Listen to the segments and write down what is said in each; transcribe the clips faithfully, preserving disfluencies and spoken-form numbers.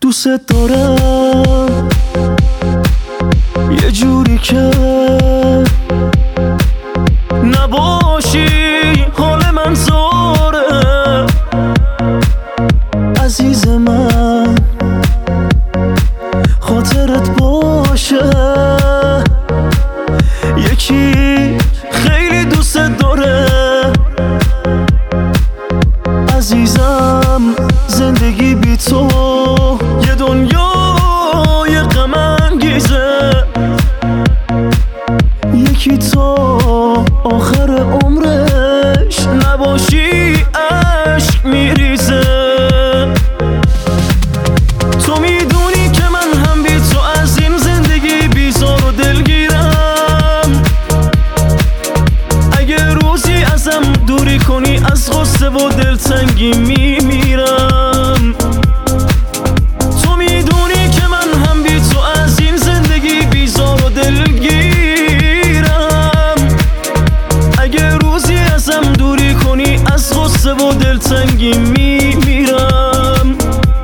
دوست دارم یه جوری که نباشی حال من زاره. عزیز من خاطرت باشه یکی خیلی دوست داره. عزیزم زندگی بی تو یه دنیای غم انگیزه. یکی تا آخر عمرش نباشی عشق میریزه. تو میدونی که من هم بی تو از این زندگی بیزار و دلگیرم. اگه روزی ازم دوری کنی از غصه و دلتنگی میمیرم. تو میدونی که من هم بی تو از این زندگی بیزار و دلگیرم. اگه روزی ازم دوری کنی از غصه و دلتنگی میمیرم.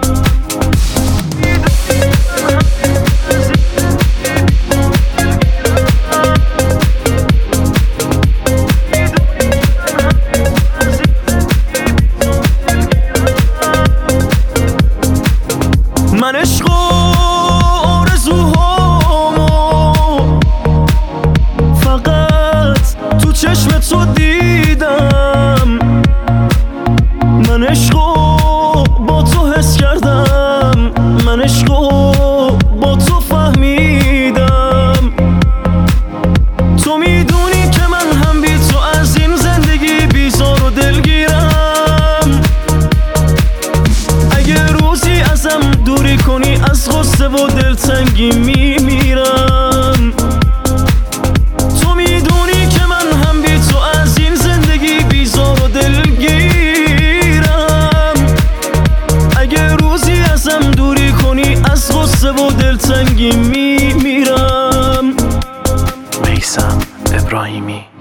من عشق و آرزوهامو فقط تو چشم تو دیدم. من عشق و با تو حس کردم. من عشق و با تو فهمیدم. تو میدونی که من هم بی تو از این زندگی بیزار و دلگیرم. اگه روزی ازم دوری کنی از غصه و دلتنگی میمیرم. تو میدونی که من هم بی تو از این زندگی بیزار و دلگیرم. اگه روزی ازم دوری کنی از غصه و دلتنگی میمیرم. میثم ابراهیمی.